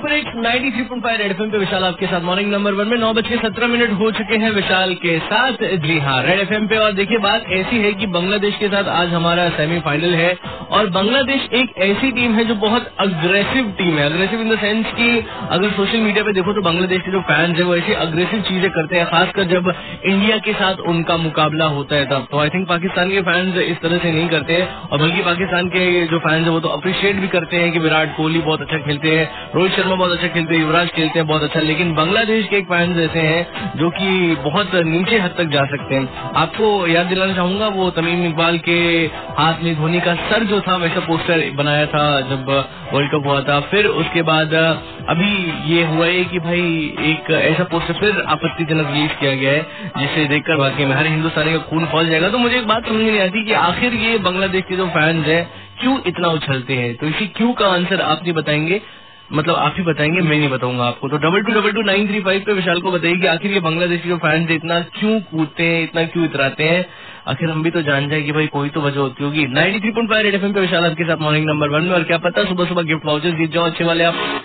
Super hits 93.5 red FM पे विशाल आपके साथ मॉर्निंग नंबर 1 में 9:17 हो चुके हैं विशाल के साथ। जी हाँ, रेड एफएम पे। और देखिए बात ऐसी है कि बांग्लादेश के साथ आज हमारा सेमीफाइनल है और बांग्लादेश एक ऐसी टीम है जो बहुत अग्रेसिव टीम है। अग्रेसिव इन द सेंस कि अगर सोशल मीडिया पे देखो तो बांग्लादेश के जो फैंस है वो ऐसी अग्रेसिव चीजें करते हैं, खासकर जब इंडिया के साथ उनका मुकाबला होता है तब। तो आई थिंक पाकिस्तान के फैंस इस तरह से नहीं करते हैं और बल्कि पाकिस्तान के जो फैंस है वो तो अप्रिशिएट भी करते हैं कि विराट कोहली बहुत अच्छा खेलते हैं, रोहित शर्मा बहुत अच्छा खेलते हैं, युवराज खेलते हैं बहुत अच्छा। लेकिन बांग्लादेश के एक फैंस ऐसे हैं जो कि बहुत नीचे हद तक जा सकते हैं। आपको याद दिलाना चाहूंगा वो तमीम इकबाल के हाथ में धोनी का सर जो था वैसा पोस्टर बनाया था जब वर्ल्ड कप हुआ था। फिर उसके बाद अभी ये हुआ है कि भाई एक ऐसा पोस्टर फिर आपत्तिजनक रिलीज किया गया है जिसे देखकर वाकई में हर हिंदुस्तानी का खून खौल जाएगा। तो मुझे एक बात समझ नहीं आती कि आखिर ये बांग्लादेश के जो फैंस हैं क्यों इतना उछलते हैं। तो इसी क्यों का आंसर आप नहीं बताएंगे, मतलब आप ही बताएंगे, मैं नहीं बताऊंगा आपको। तो 22222935 पे विशाल को बताइए कि आखिर ये बांग्लादेश के जो फैंस है इतना क्यों कूदते हैं, इतना क्यों इतराते हैं। आखिर हम भी तो जान जाए कि भाई कोई तो वजह होती होगी। 93.5 रेड एफएम पे विशाल आपके साथ मॉर्निंग नंबर 1 में। और क्या पता सुबह सुबह गिफ्ट वाउचर्स जीत जाओ अच्छे वाले आप।